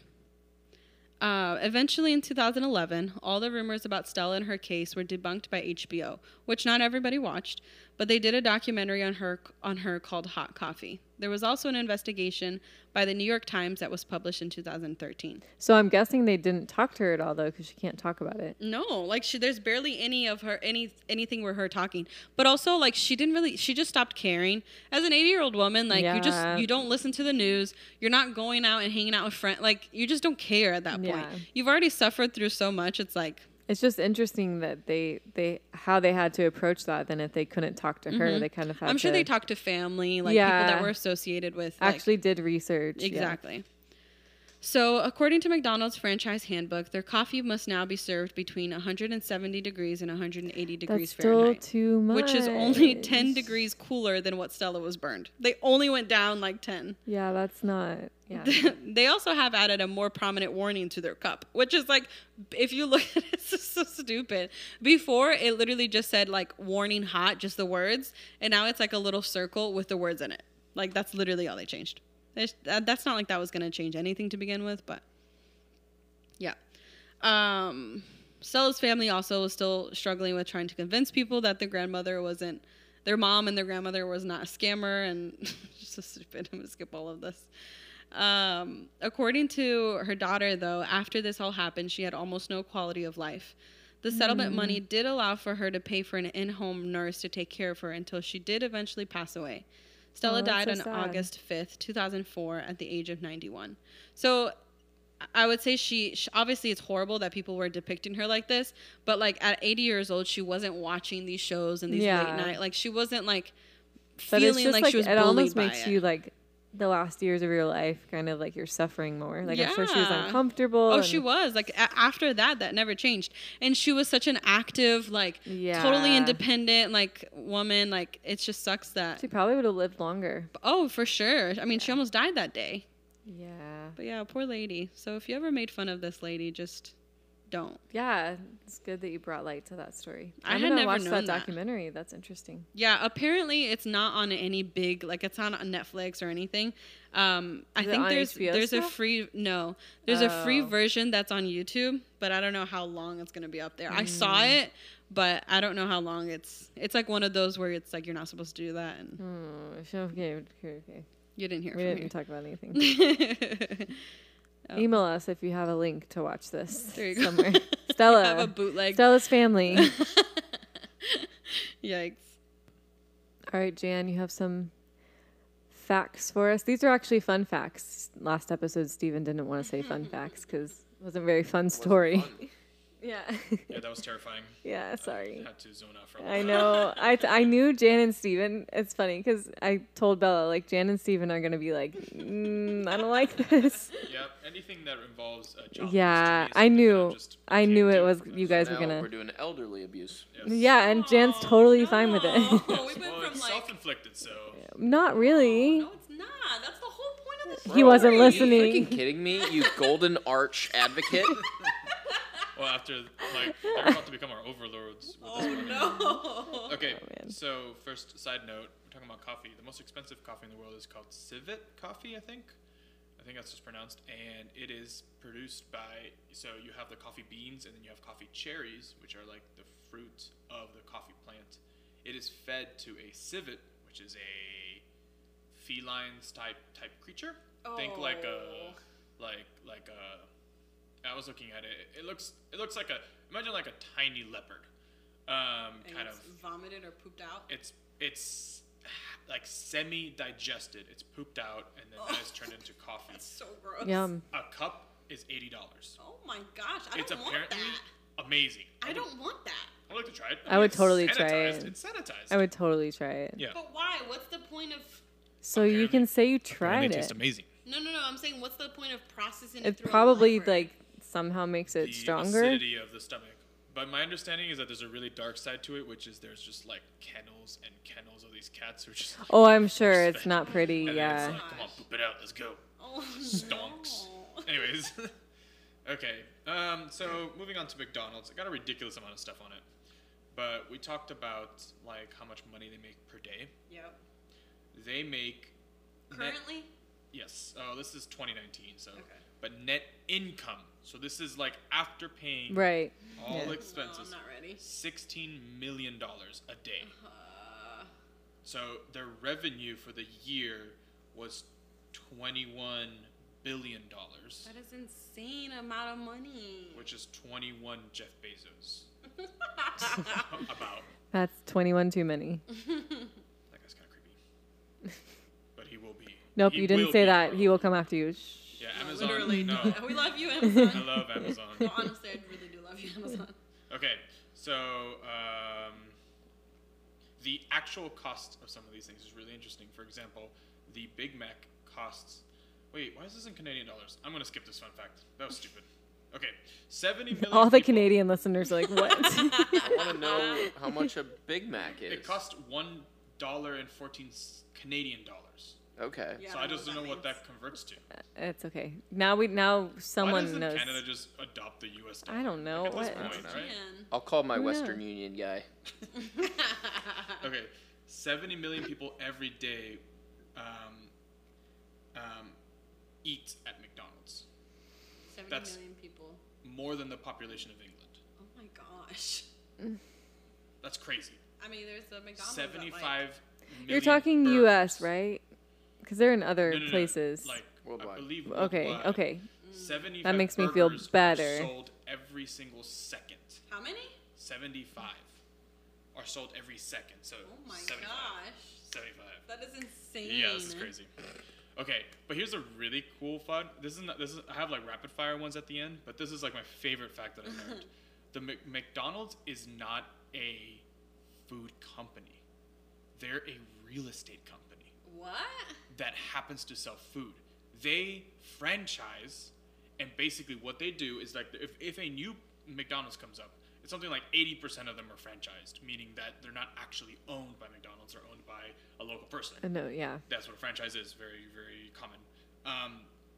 B: Uh, eventually, in two thousand eleven, all the rumors about Stella and her case were debunked by H B O, which not everybody watched, but they did a documentary on her on her called Hot Coffee. There was also an investigation by the New York Times that was published in two thousand thirteen.
A: So I'm guessing they didn't talk to her at all though, because she can't talk about it.
B: No, like she, there's barely any of her any anything where her talking. But also, like she didn't really, she just stopped caring. As an eighty year old woman, like you just
A: Yeah.
B: you don't listen to the news. You're not going out and hanging out with friends. Like you just don't care at that point.
A: Yeah.
B: You've already suffered through so much. It's like.
A: It's just interesting that they they how they had to approach that. Then if they couldn't talk to her, they kind of had.
B: I'm sure
A: to,
B: they talked to family, like people
A: Yeah.
B: that were associated with. Like,
A: actually did research. yeah.
B: exactly. So, according to McDonald's franchise handbook, their coffee must now be served between one hundred seventy degrees and one hundred eighty degrees
A: That's still
B: Fahrenheit,
A: too much.
B: which is only ten degrees cooler than what Stella was burned. They only went down like ten.
A: Yeah, that's not. Yeah.
B: They also have added a more prominent warning to their cup, which is like, if you look at it, it's just so stupid. Before, it literally just said like warning hot, just the words. And now it's like a little circle with the words in it. Like that's literally all they changed. It's, that, that's not like that was going to change anything to begin with, but yeah. Um, Stella's family also was still struggling with trying to convince people that their grandmother wasn't, their mom and their grandmother was not a scammer, and just so stupid. I'm going to skip all of this. Um, according to her daughter, though, after this all happened, she had almost no quality of life. The settlement mm. money did allow for her to pay for an in-home nurse to take care of her until she did eventually pass away. Stella
A: oh,
B: died
A: so
B: on
A: sad.
B: August fifth, two thousand four, at the age of ninety-one. So I would say she, she, obviously it's horrible that people were depicting her like this, but like at eighty years old, she wasn't watching these shows and these
A: yeah.
B: late night, like she wasn't like
A: but
B: feeling
A: it's
B: like,
A: like
B: she was
A: it
B: bullied
A: almost
B: by
A: makes
B: it.
A: you like the last years of your life kind of like you're suffering more. Like I'm sure she was
B: Yeah.
A: uncomfortable.
B: Oh,
A: and-
B: she was. Like a- after that, that never changed. And she was such an active, like
A: Yeah.
B: totally independent, like woman. Like it just sucks that.
A: She probably would have lived longer.
B: Oh, for sure. I mean, she almost died that day.
A: Yeah.
B: But yeah, poor lady. So if you ever made fun of this lady, just don't.
A: Yeah, it's good that you brought light to that story.
B: I
A: I'm
B: had
A: gonna
B: never
A: watch
B: known
A: that
B: that.
A: documentary. That's interesting.
B: Yeah, apparently it's not on any big, like it's not on Netflix or anything. Um, I
A: Is it
B: think
A: on
B: there's
A: H B O
B: there's a
A: still?
B: free no, there's a free
A: Oh.
B: version that's on YouTube, but I don't know how long it's gonna be up there. I
A: Mm.
B: saw it, but I don't know how long it's. It's like one of those where it's like you're not supposed to do that, and
A: Hmm. Okay, okay, okay.
B: you didn't hear
A: We
B: from
A: didn't talk about anything.
B: me. Oh.
A: Email us if you have a link to watch this
B: There you go.
A: somewhere.
B: You
A: Stella.
B: have a bootleg.
A: Stella's family.
B: Yikes.
A: All right, Jan, you have some facts for us. These are actually fun facts. Last episode, Steven didn't want to say fun facts because it wasn't a very fun story.
C: Fun.
A: Yeah.
C: Yeah, that was terrifying.
A: yeah, sorry.
C: I had to zone out for a little
A: I
C: bit.
A: know. I, t- I knew Jan and Steven. It's funny because I told Bella, like, Jan and Steven are going to be like, mm, I don't like this.
C: Yep, anything that involves uh, child
A: Yeah,
C: abuse to me is
A: I
C: something that
A: knew.
C: just
A: I
C: can't
A: knew it
C: do.
A: was
C: That's-
A: you guys were
D: Now
A: going
D: we're
A: to.
D: doing elderly abuse.
C: yes.
A: Yeah, and Jan's totally fine with it.
B: No.
C: Yes,
B: Oh, we went
C: well,
B: from,
C: it's
B: like-
C: self-inflicted, so
A: Not really.
B: No, it's not. That's the whole point of this.
A: He wasn't
D: Are you
A: listening.
D: freaking kidding me? You golden arch advocate?
C: well after like they're about to become our overlords. With this
B: Oh
C: one.
B: no.
C: Okay,
A: Oh, man.
C: so first side note, we're talking about coffee. The most expensive coffee in the world is called Civet coffee, I think. I think that's just pronounced, and it is produced by. So you have the coffee beans, and then you have coffee cherries, which are like the fruit of the coffee plant. It is fed to a civet, which is a feline type type creature. Think like a
B: Oh.
C: like like a. I was looking at it. It looks it looks like a imagine like a tiny leopard, um,
B: And
C: kind
B: it's
C: of.
B: vomited or pooped out.
C: It's it's like semi-digested. It's pooped out and then that is turned into coffee.
B: That's so gross.
A: Yum.
C: A cup is eighty dollars.
B: Oh my gosh, I
C: It's
B: don't want
C: apparently
B: that.
C: amazing.
B: I don't want that.
C: I'd like to try it.
A: I would
C: it's
A: totally try
C: sanitized.
A: it.
C: It's sanitized.
A: I would totally try it.
C: Yeah.
B: But why? What's the point of?
A: So you can say you tried
C: They
A: it.
C: taste amazing.
B: No, no, no. I'm saying, what's the point of processing it?
A: It
B: through a
A: probably
B: library?
A: like somehow makes it
C: The
A: stronger.
C: acidity of the stomach. But my understanding is that there's a really dark side to it, which is there's just like kennels and kennels of these cats who are just. Like,
A: Oh, I'm sure
C: force
A: it's
C: fed.
A: not pretty.
C: And then
A: Yeah.
C: It's like, come on, poop it out. Let's go.
B: Oh,
C: Stonks.
B: no.
C: Anyways, okay. Um, so moving on to McDonald's, it got a ridiculous amount of stuff on it, but we talked about like how much money they make per day.
B: Yep.
C: They make net,
B: Currently.
C: yes. Oh, this is twenty nineteen. So,
B: Okay.
C: but net income. So this is like after paying
A: Right.
C: all
A: Yeah.
C: expenses.
B: No, I'm not ready.
C: Sixteen million dollars a day.
B: Uh,
C: So their revenue for the year was twenty-one billion dollars,
B: that is insane amount of money.
C: which is twenty-one Jeff Bezos. About.
A: That's twenty-one too many.
C: That guy's kind of creepy. But he will be.
A: Nope,
C: he
A: you didn't
C: will
A: say
C: be
A: that.
C: for
A: He
C: all.
A: will come after you. Shh.
C: Yeah,
B: No,
C: Amazon.
B: literally.
C: No.
B: We love you, Amazon.
C: I love Amazon.
B: No, honestly, I really do love you, Amazon.
C: Okay, so um, the actual cost of some of these things is really interesting. For example, the Big Mac costs. Wait, why is this in Canadian dollars? I'm gonna skip this fun fact. That was stupid. Okay, seventy million.
A: All the
C: people-
A: Canadian listeners are like, what?
D: I want to know how much a Big Mac is.
C: It cost one dollar and fourteen Canadian dollars.
D: Okay.
B: Yeah,
C: so
B: I
C: I
B: know
C: just
B: what
C: don't know
B: that
C: what
B: means.
C: that converts to.
A: It's okay. Now we now
C: Why
A: someone
C: doesn't
A: knows.
C: Canada just adopt the U S dollar?
A: I don't know.
C: Like, at this
A: What?
C: point,
B: Yes,
C: right?
B: you
D: I'll call my
A: Who
D: Western
A: knows?
D: Union guy.
B: can.
C: Okay, seventy million people every day um, um, eat at McDonald's.
B: Seventy
C: That's-
B: million people.
C: More than the population of England.
B: Oh my gosh.
C: That's crazy.
B: I mean, there's a McDonald's. that, like-
C: Seventy-five.
A: You're
C: million
A: talking U S,
C: burgers.
A: right? Because they're in other
C: No, no, no,
A: places.
C: Like
D: Worldwide.
C: I believe
A: okay,
C: worldwide,
A: okay.
C: seventy-five
A: That makes me feel
C: burgers are
A: better.
C: Sold every single second.
B: How many?
C: Seventy-five are sold every second. So
B: Oh my
C: seventy-five.
B: gosh.
C: Seventy-five.
B: That is insane.
C: Yeah, this is crazy. Okay, but here's a really cool fun. This is not. This is. I have like rapid fire ones at the end, but this is like my favorite fact that I learned. The Mc- McDonald's is not a food company. They're a real estate company
B: What?
C: that happens to sell food. They franchise, and basically what they do is like if, if a new McDonald's comes up, it's something like eighty percent of them are franchised, meaning that they're not actually owned by McDonald's, they're owned by a local person.
A: Uh, no, yeah.
C: That's what a franchise is, very, very common. Um,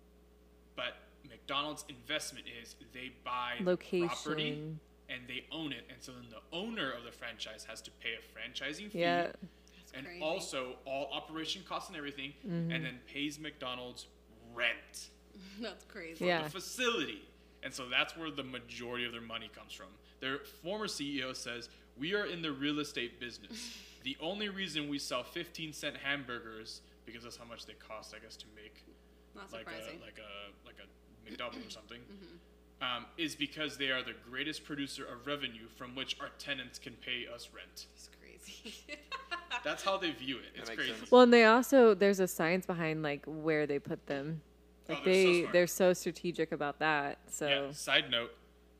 C: but McDonald's investment is they buy the property
A: Location.
C: and they own it, and so then the owner of the franchise has to pay a franchising fee,
A: Yeah.
C: and
B: crazy.
C: also all operation costs and everything,
A: Mm-hmm.
C: and then pays McDonald's rent
B: That's crazy.
C: for
A: Yeah.
C: the facility. And so that's where the majority of their money comes from. Their former C E O says, "We are in the real estate business. The only reason we sell fifteen cent hamburgers, because that's how much they cost, I guess, to make
B: Not
C: like
B: surprising.
C: a like a like a McDouble or something, um, is because they are the greatest producer of revenue from which our tenants can pay us rent."
B: It's crazy.
C: That's how they view it. It's
D: makes
C: crazy.
D: sense.
A: Well, and they also there's a science behind like where they put them.
C: Oh,
A: Like
C: they're so
A: they
C: smart.
A: they're so strategic about that. So
C: Yeah. Side note: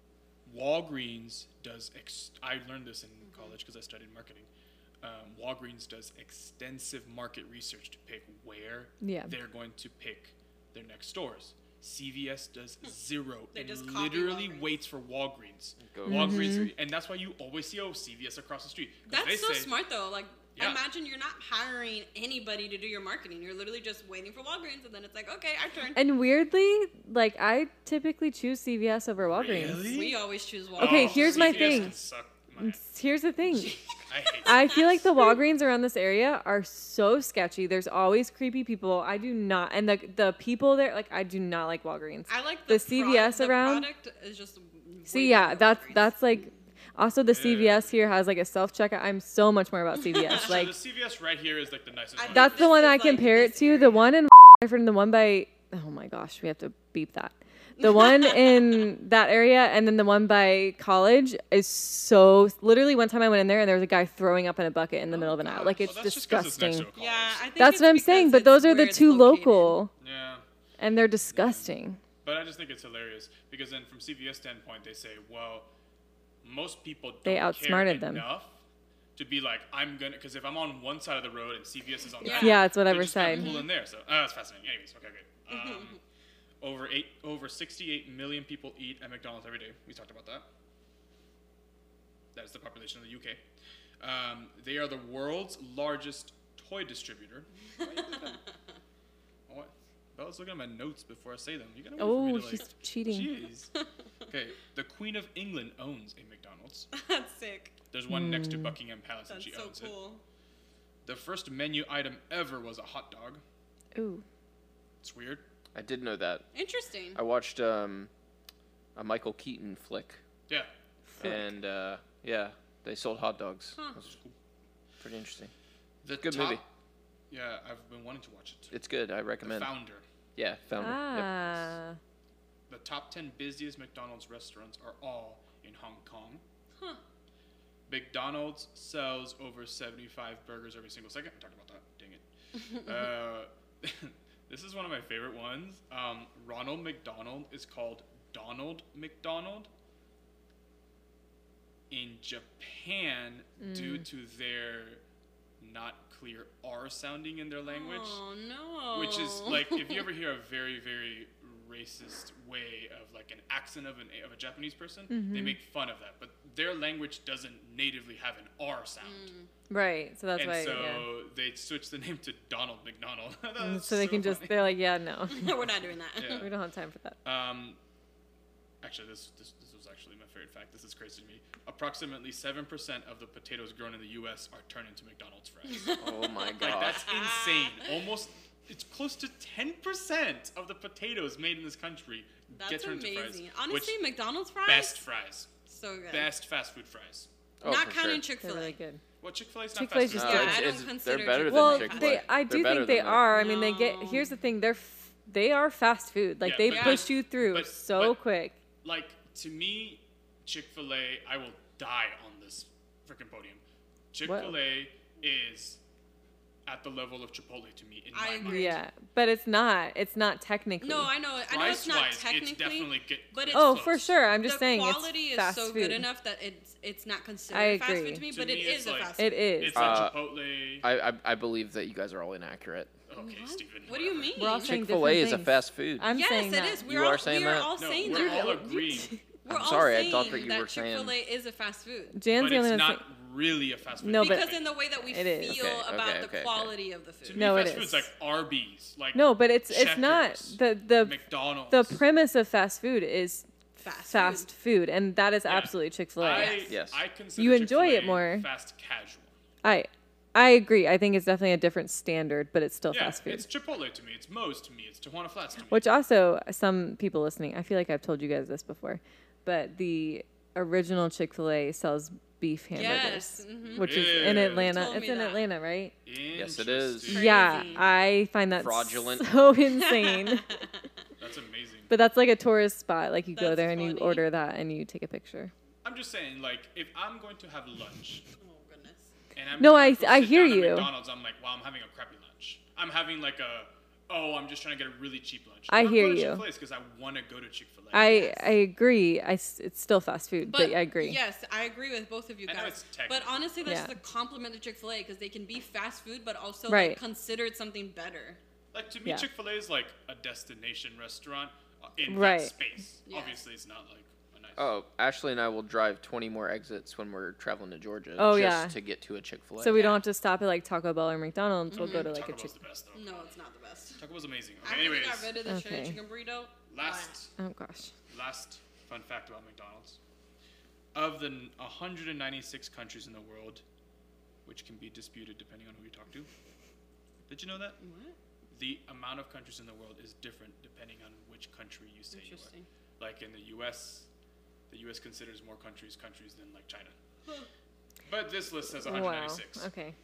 C: Walgreens does. Ex- I learned this in college because I studied marketing. Um, Walgreens does extensive market research to pick where
A: Yeah.
C: they're going to pick their next stores. C V S does zero.
B: They
C: and
B: just copy
C: literally
B: Walgreens.
C: waits for Walgreens.
D: Go.
C: Walgreens, and that's why you always see oh C V S across the street. 'Cause they
B: That's so
C: say,
B: smart though. Like,
C: Yeah.
B: imagine you're not hiring anybody to do your marketing. You're literally just waiting for Walgreens, and then it's like, okay, our turn.
A: and weirdly, like I typically choose C V S over Walgreens.
C: Really?
B: We always choose Walgreens.
A: Okay,
C: Oh,
A: here's my
C: C V S
A: thing.
C: can suck my-
A: Here's the thing.
C: I hate
A: I feel like the Walgreens around this area are so sketchy. There's always creepy people. I do not, and the the people there, like I do not like Walgreens.
B: I like
A: the
B: the,
A: C V S
B: pro-
A: around-
B: The product is just.
A: See,
B: way
A: yeah,
B: better
A: that's
B: Walgreens.
A: that's like. Also, the C V S
C: Yeah.
A: here has like a self checkout. I'm so much more about C V S.
C: So
A: Like
C: the C V S right here is like the nicest
B: I
C: one.
A: that's the
B: This
A: one
B: is,
A: I
B: like,
A: compare it
B: this
A: to. The
B: area.
A: one in and the one by oh my gosh, we have to beep that. The one in that area and then the one by college is so literally one time I went in there and there was a guy throwing up in a bucket in the middle of an aisle. Like
C: Well,
A: it's
C: that's just 'cause it's next
A: disgusting.
C: to a college.
B: Yeah, I think
A: That's
B: it's
A: what I'm saying,
B: because
A: but those
B: it's
A: are the
B: where it's
A: two
B: located.
A: local
C: Yeah.
A: and they're disgusting.
C: But I just think it's hilarious because then from C V S standpoint, they say, well, most people don't
A: They
C: care
A: outsmarted them.
C: enough to be like, I'm gonna, because if I'm on one side of the road and C V S is on
B: Yeah.
C: that,
A: Yeah, it's
C: they're
A: whatever
C: just gonna
A: side.
C: pull in there. So uh, that's fascinating. Anyways, okay, good. Um, over eight, over sixty-eight million people eat at McDonald's every day. We talked about that. That is the population of the U K. Um, they are the world's largest toy distributor. Why you looking at- oh, what? Bella's looking at my notes before I say them. You gotta wait for
A: Oh,
C: me to,
A: she's
C: like,
A: cheating.
C: Jeez. Okay, the Queen of England owns a McDonald's.
B: That's sick.
C: There's one next
A: Hmm.
C: to Buckingham Palace, and
B: That's
C: she
B: so
C: owns it.
B: cool.
C: The first menu item ever was a hot dog.
A: Ooh.
C: It's weird.
D: I did know that.
B: Interesting.
D: I watched um, a Michael Keaton flick,
C: Yeah.
D: and uh, yeah, they sold hot dogs.
B: Huh.
D: It was pretty interesting.
C: The
D: Good
C: top,
D: movie.
C: Yeah, I've been wanting to watch it.
D: It's good. I
C: The
D: recommend.
C: Founder.
D: Yeah, Founder. Yep.
A: Ah.
C: The top ten busiest McDonald's restaurants are all in Hong Kong.
B: Huh.
C: McDonald's sells over seventy-five burgers every single second. We talked about that. Dang it. uh, this is one of my favorite ones. Um, Ronald McDonald is called Donald McDonald in Japan due to their not clear R sounding in their language.
B: Oh no.
C: Which is like, if you ever hear a very, very racist way of like an accent of an of a Japanese person, they make fun of that. But their language doesn't natively have an R sound,
A: Right. So that's
C: and
A: why.
C: so
A: yeah.
C: they switched the name to Donald McDonald. That
A: Mm,
C: was
A: So they can just.
C: funny.
A: They're like, yeah, no.
B: We're not doing that.
C: Yeah.
A: We don't have time for that.
C: Um, actually, this, this this was actually my favorite fact. This is crazy to me. Approximately seven percent of the potatoes grown in the U S are turned into McDonald's fries.
D: Oh my
C: Like,
D: god.
C: that's insane. Almost, it's close to ten percent of the potatoes made in this country get
B: That's
C: turned into
B: amazing.
C: fries.
B: Honestly,
C: which,
B: McDonald's fries.
C: best fries.
B: So good.
C: Best fast food fries.
D: Oh,
B: not
D: for
B: counting
D: sure.
B: Chick
A: They're
B: Fil A.
A: really good.
C: Well, Chick-fil-A's not
A: Chick-fil-A's
C: fast
A: just
C: food.
B: Yeah,
A: good.
B: I don't
D: it's-
B: consider
D: they're better
B: Chick-fil-A
D: than
A: Well,
B: fast
D: Chick-fil-A.
A: they. I
D: They're
A: do
D: better
A: think they
D: than that.
A: are. I mean, they get.
B: No.
A: Here's the thing. They're. F- they are fast food. Like
C: Yeah,
A: they
C: but-
A: push you through
C: but-
A: so
C: but-
A: quick.
C: Like, to me, Chick-fil-A, I will die on this freaking podium. Chick-fil-A is at the level of Chipotle to me in
B: I
C: my
B: agree.
C: mind.
A: Yeah, but it's not. It's not technically.
B: No, I know. I know it's not
C: Price-wise,
B: technically.
C: it's definitely get
B: but it's
A: Oh,
C: close.
A: for sure. I'm just
B: the
A: saying
B: quality
A: it's
B: is
A: fast
B: so
A: food.
B: good enough that it's it's not considered
A: I
B: fast
A: agree.
B: food to me,
C: To
B: but
C: me,
B: it
C: it's
B: is a
C: like-
B: fast food.
A: It is.
C: It's
D: Uh,
C: like Chipotle.
D: I, I I believe that you guys are all inaccurate.
C: Okay,
B: What?
C: Steven.
B: What do you
C: whatever.
B: mean?
A: We're all saying
D: Chick-fil-A
A: different
D: is a
A: things.
D: fast food.
A: I'm
B: yes,
A: saying
B: it
A: that.
B: is.
C: You
B: We're
D: are
B: all,
D: saying
B: we are
D: that?
B: all
C: No,
B: saying
C: we're
B: that.
C: all agreeing.
B: We're
D: I'm
B: all
D: sorry, I
B: saying
D: thought that you
B: that
D: were saying-
B: Chick-fil-A is a fast food.
A: Jan's
C: But
A: the only
C: it's
A: one
C: not
A: that's
C: really a fast food.
A: No, but-
B: Because in the way that we
A: It is.
B: feel
D: Okay,
B: about
D: okay,
B: the
D: okay, okay.
B: quality of the
C: To
B: food.
C: me,
A: No, it
C: fast food's
A: is.
C: like Arby's, like
A: no, but it's it's not
C: Checkers,
A: the the
C: McDonald's.
A: the premise of fast food is
B: Fast
A: fast
B: food.
A: food, and that is
C: Yeah.
A: absolutely Chick-fil-A.
C: I,
A: I,
D: Yes.
C: I consider
A: You enjoy it
C: Chick-fil-A
A: more.
C: Fast casual.
A: I agree. I think it's definitely a different standard, but it's still
C: Yeah,
A: fast food.
C: it's Chipotle to me. It's Moe's to me. It's Tijuana Flats to me.
A: Which also, some people listening, I feel like I've told you guys this before, but the original Chick-fil-A sells beef hamburgers,
B: Yes. mhm.
A: which is in
C: Yeah.
A: Atlanta.
B: Told
A: It's
B: me
A: in
B: that.
A: Atlanta, right?
D: Yes, it is.
C: Interesting.
A: Yeah,
B: Crazy.
A: I find that
D: Fraudulent.
A: so insane.
C: That's amazing.
A: But that's like a tourist spot. Like you go
B: That's
A: there and you
B: funny.
A: order that and you take a picture.
C: I'm just saying, like, if I'm going to have lunch
B: Oh goodness.
C: and I'm
A: No,
C: gonna
A: I-
C: go
A: I
C: sit
A: hear
C: down at
A: you.
C: McDonald's, I'm like, wow, I'm having a crappy lunch. I'm having like a, oh, I'm just trying to get a really cheap lunch.
A: I
C: Or
A: hear
C: go to
A: you.
C: Chick-fil-A's because I want to go to Chick-fil-A.
A: I
B: Yes.
A: I agree. I s- it's still fast food, but, I agree.
B: Yes, I agree with both of you
C: I know
B: guys.
C: it's
B: But
C: technical.
B: honestly, that's
A: Yeah.
B: the compliment to Chick-fil-A because they can be fast food, but also
A: Right.
B: like, considered something better.
C: Like, to me,
A: Yeah.
C: Chick-fil-A is like a destination restaurant uh, in
A: Right.
C: that space.
B: Yeah.
C: Obviously, it's not like a nice.
D: Oh, Ashley and I will drive twenty more exits when we're traveling to Georgia
A: Oh,
D: just
A: yeah.
D: to get to a Chick-fil-A.
A: So we
B: Yeah.
A: don't have to stop at like Taco Bell or McDonald's. We'll go to like
C: Taco
A: a
C: Bell's
A: Chick.
C: the best, though.
B: No, it's not the best.
C: Taco Bell's amazing. Okay,
B: After they
C: anyways,
B: got rid of the
A: Okay.
B: shredded chicken burrito.
C: last
A: Oh gosh.
C: last fun fact about McDonald's. Of the n- one hundred ninety-six countries in the world, which can be disputed depending on who you talk to, did you know that?
B: What?
C: The amount of countries in the world is different depending on which country you say you
B: Interesting.
C: are. Like in the U S, the U S considers more countries countries than like China. But this list says one hundred ninety-six.
A: Wow. Okay.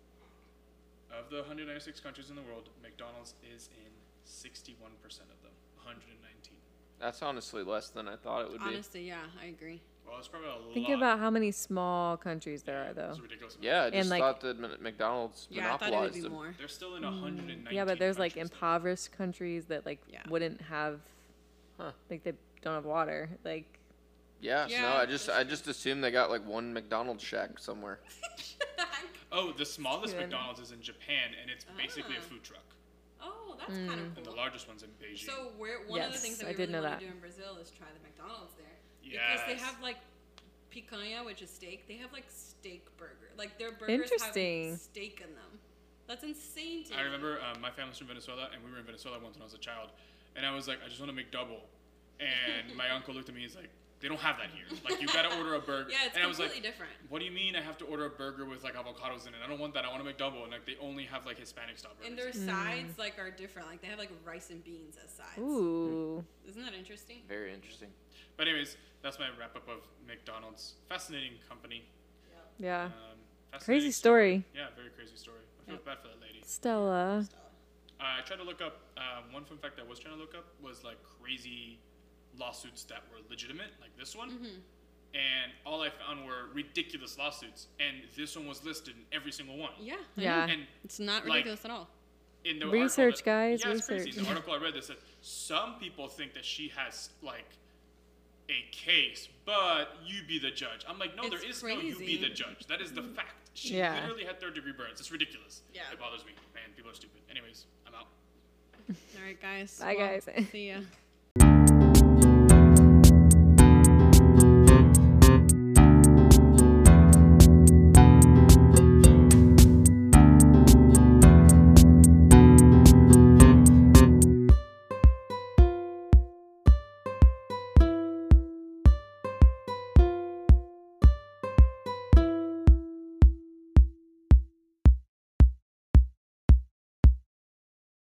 C: Of the one hundred ninety-six countries in the world, McDonald's is in sixty-one percent of them. one hundred nineteen.
D: That's honestly less than I thought it would be.
B: Honestly, yeah, I agree.
C: Well, it's probably a
A: Think
C: lot.
A: about how many small countries there are,
C: Yeah,
A: though.
C: it's a ridiculous amount.
D: Yeah, I
A: And,
D: just
A: like-
D: thought that M- McDonald's
B: Yeah, I thought it would
D: monopolized
B: be
D: them.
B: more.
C: They're still in one hundred nineteen.
A: Mm, Yeah, but there's like
C: countries, though.
A: impoverished countries that like
B: Yeah.
A: wouldn't have,
D: Huh.
A: like they don't have water. Like
D: Yeah,
B: Yeah,
D: no, I just
B: that's
D: I just assumed they got like one McDonald's shack somewhere.
C: Oh, the smallest
A: Cute.
C: McDonald's is in Japan, and it's basically a
B: Ah.
C: food truck.
B: Oh, that's kind of
C: And the
B: cool.
C: largest one's in Beijing.
B: So we're, one of the
A: Yes,
B: things that
A: I
B: we
A: did
B: really
A: know
B: want
A: that.
B: to do in Brazil is try the McDonald's there. Because they
C: Yes.
B: have like picanha, which is steak. They have like steak burger. Like their burgers
A: Interesting.
B: have steak in them. That's insane to
C: I
B: me.
C: remember um, my family's from Venezuela, and we were in Venezuela once when I was a child, and I was like, I just want to make double, and my uncle looked at me, he's like, they don't have that here. Like, you gotta order a burger.
B: Yeah, it's
C: and I was
B: completely
C: like,
B: different.
C: what do you mean I have to order a burger with like avocados in it? I don't want that. I want to make double, and like they only have like Hispanic style burgers.
B: And their sides like are different. Like they have like rice and beans as sides.
A: Ooh.
B: Isn't that interesting?
D: Very interesting.
C: But anyways, that's my wrap up of McDonald's. Fascinating company.
A: Yeah.
C: Um,
A: Crazy
C: fascinating
A: story.
C: Yeah, very crazy story. I feel
B: Yep.
C: bad for that lady.
A: Stella.
C: Uh, I tried to look up, um, one fun fact I was trying to look up was like crazy lawsuits that were legitimate, like this one.
B: Mm-hmm.
C: And all I found were ridiculous lawsuits. And this one was listed in every single one.
B: Yeah. I
A: Yeah.
B: know.
C: And
B: It's not
C: Like-
B: ridiculous at all.
C: in the
A: Research,
C: article that-
A: guys,
C: Yeah, it's crazy.
A: research.
C: In the article I read, they said some people think that she has like a case, but you be the judge. I'm like, no, there
B: It's
C: is no you be
B: crazy.
C: the judge. That is the fact. She
A: Yeah.
C: literally had third degree burns. It's ridiculous.
B: Yeah.
C: It bothers me. Man, people are stupid. Anyways, I'm out.
B: All right, guys.
A: Bye,
B: Well,
A: guys.
B: See ya.